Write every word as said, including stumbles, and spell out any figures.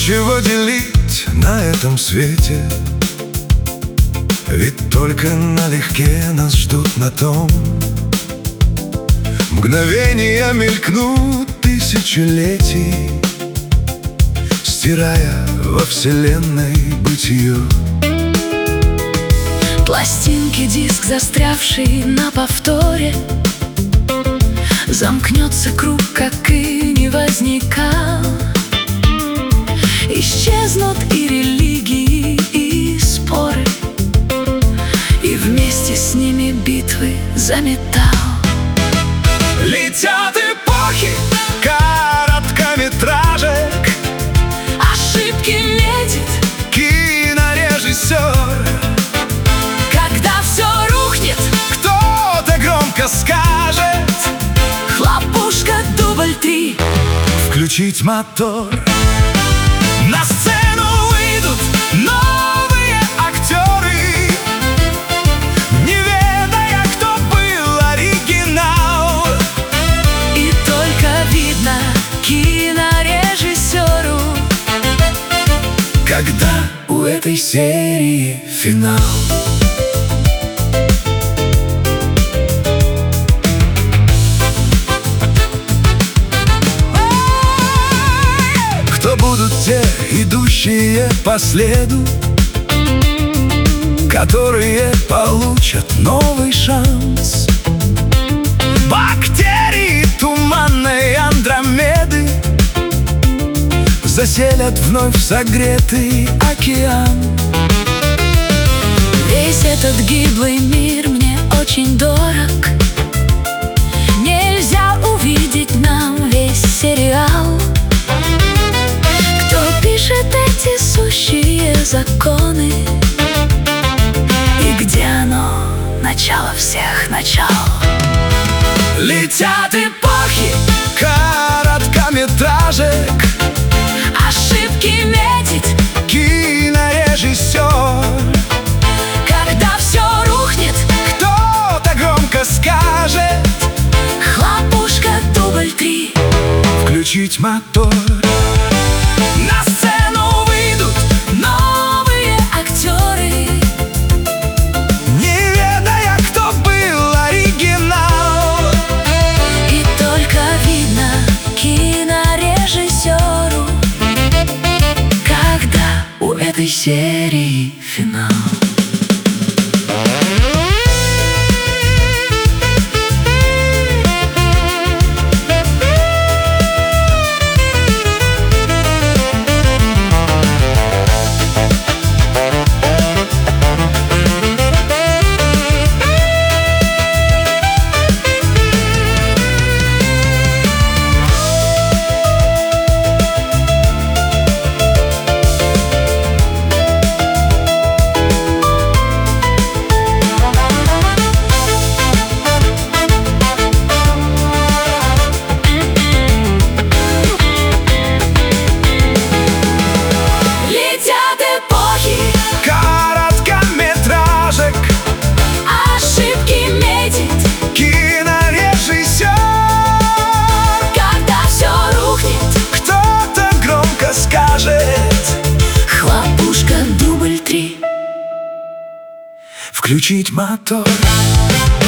Нечего делить на этом свете, ведь только налегке нас ждут на том. Мгновения мелькнут тысячелетий, стирая во вселенной бытие. Пластинки, диск, застрявший на повторе, замкнется круг, как и не возникал. Исчезнут и религии, и споры, и вместе с ними битвы за металл. Летят эпохи короткометражек, ошибки медит кинорежиссер. Когда все рухнет, Кто-то громко скажет: хлопушка, дубль три. включить мотор. На сцену выйдут новые актеры, не ведая, кто был оригинал. И только видно кинорежиссеру, когда у этой серии финал. Кто будут те, идущие по следу, которые получат новый шанс? Бактерии туманной Андромеды заселят вновь согретый океан. весь этот гиблый мир мне очень дорог. Нельзя увидеть нам весь сериал. Кто пишет эти сущие законы? И где оно, начало всех начал? Летят эпохи короткометражек, Ошибки медит, кинорежиссер. когда все рухнет, Кто-то громко скажет: хлопушка, дубль три. включить мотор. На сцену выйдут Новые актеры, не ведая, кто был оригинал. и только видно кинорежиссеру, когда у этой серии финал. Включить мотор.